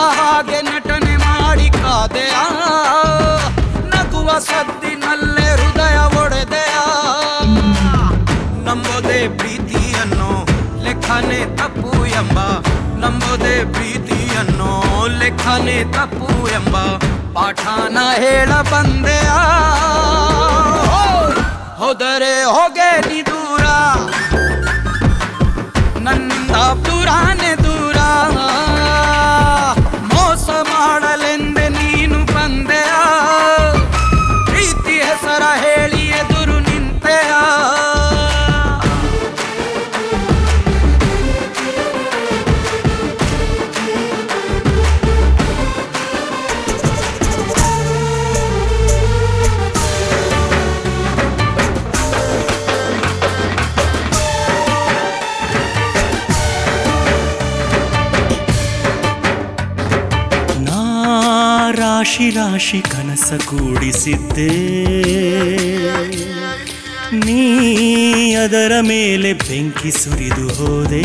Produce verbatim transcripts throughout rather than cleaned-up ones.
ಹಾಗೆ ನಟನೆ ಮಾಡಿ ಕಾದೆಯ ನಗುವ ಸದ್ದಿನಲ್ಲೇ ಹೃದಯ ಒಡೆದೆಯ ನಂಬೋದೇ ಪ್ರೀತಿಯನ್ನು ಲೆಕ್ಕನೆ ತಪ್ಪು ಎಂಬ ನಂಬೋದೇ ಪ್ರೀತಿಯನ್ನು ಲೆಕ್ಕನೆ ತಪ್ಪು ಎಂಬ ಪಾಠನ ಹೇಳ ಬಂದೆಯ ಹೋದರೆ ಹೋಗೆ ನೀ ದೂರ ನನ್ನಿಂದ ದೂರಾನೆ ದೂರ ಮೋಸ ಮಾಡಲೆಂದೆ ನೀನು ಬಂದೆಯ ಪ್ರೀತಿ ಹೆಸರ ಹೇಳಿ ಎದುರು ನಿಂತೆಯ ರಾಶಿ ರಾಶಿ ಕನಸ ಕೂಡಿಸಿದ್ದೆ ನೀ ಅದರ ಮೇಲೆ ಬೆಂಕಿ ಸುರಿದು ಹೋದೆ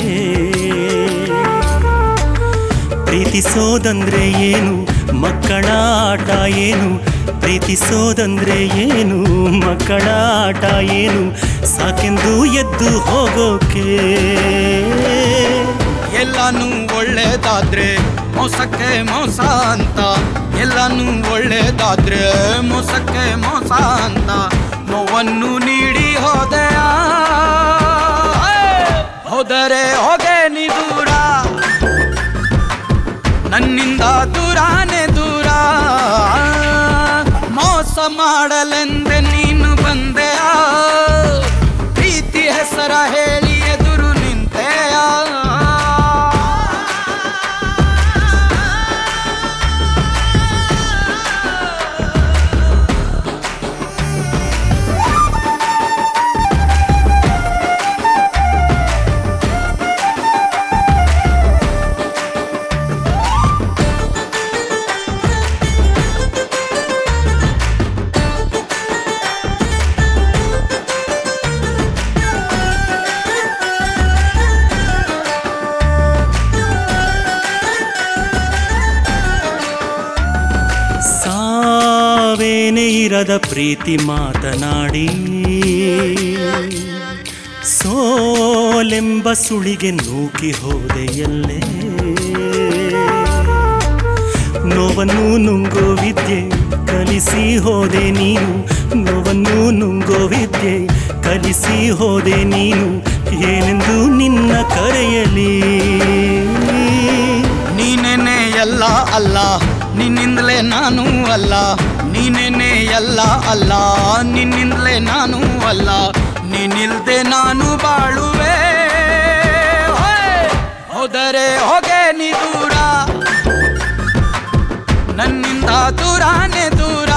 ಪ್ರೀತಿಸೋದಂದ್ರೆ ಏನು ಮಕ್ಕಳ ಆಟ ಏನು ಪ್ರೀತಿಸೋದಂದ್ರೆ ಏನು ಮಕ್ಕಳ ಆಟ ಏನು ಸಾಕೆಂದು ಎದ್ದು ಹೋಗೋಕೆ ಎಲ್ಲಾನು ಒಳ್ಳೇದಾದ್ರೆ ಮೋಸಕ್ಕೆ ಮೋಸ ಅಂತ ಎಲ್ಲಾನು ಒಳ್ಳೇದಾದ್ರೆ ಮೋಸಕ್ಕೆ ಮೋಸ ಅಂತ ನೋವನ್ನು ನೀಡಿ ಹೋದೆಯ ಹೋದರೆ ಹೋಗೆ ನೀ ದೂರ ನನ್ನಿಂದ ದೂರಾನೆ ದೂರ ಮೋಸ ಮಾಡಲೆಂದೆ ನೀನು ಬಂದೆಯ ಪ್ರೀತಿ ಹೆಸರ ಹೇಳಿ ಎದುರು ನಿಂತೆಯ ಸಾವೇನೇ ಇರದ ಪ್ರೀತಿ ಮಾತನಾಡಿ ಸೋಲೆಂಬ ಸುಳಿಗೆ ನೂಕಿ ಹೋದೆಯಲ್ಲೇ ನೋವನ್ನು ನುಂಗೋ ವಿದ್ಯೆ ಕಲಿಸಿ ಹೋದೆ ನೀನು ನೋವನ್ನು ನುಂಗೋ ವಿದ್ಯೆ ಕಲಿಸಿ ಹೋದೆ ನೀನು ಏನೆಂದು ನಿನ್ನ ಕರೆಯಲಿ ನೀನೇನೆ ಎಲ್ಲ ಅಲ್ಲ ನಿನ್ನಿಂದಲೇ ನಾನು ಅಲ್ಲ ನೀನೇನೆ ಎಲ್ಲ ಅಲ್ಲ ನಿನ್ನಿಂದಲೇ ನಾನು ಅಲ್ಲ ನೀನಿಲ್ದೆ ನಾನು ಬಾಳುವೆ ಹೋದರೆ ಹೋಗೆ ನೀ ದೂರ ನನ್ನಿಂದ ದೂರಾನೆ ದೂರ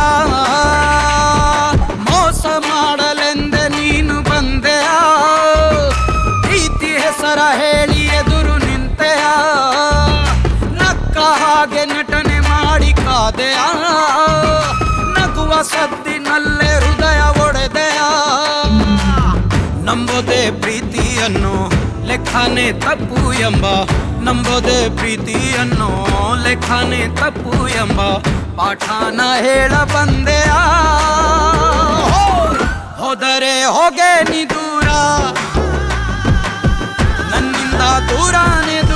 ಮೋಸ ಮಾಡಲೆಂದೆ ನೀನು ಬಂದೆಯ ಪ್ರೀತಿ ಹೆಸರ ಹೇಳಿ ಎದುರು ನಿಂತೆಯ ನಕ್ಕ ಹಾಗೆ ನಟನೆ ಮಾಡಿ ಕಾದೆಯ ನಗುವ ಸದ್ದಿನಲ್ಲೇ ಹೃದಯ ಒಡೆದೆಯ ನಂಬೋದೇ ಪ್ರೀತಿಯನ್ನು ಲೆಕ್ಕನೆ ತಪ್ಪು ಎಂಬ ನಂಬೋದೇ ಪ್ರೀತಿಯನ್ನು ಲೆಕ್ಕನೆ ತಪ್ಪು ಎಂಬ ಪಾಠನ ಹೇಳ ಬಂದೆಯ ಹೋದರೆ ಹೋಗೆ ನೀ ದೂರ ನನ್ನಿಂದ ದೂರಾನೆ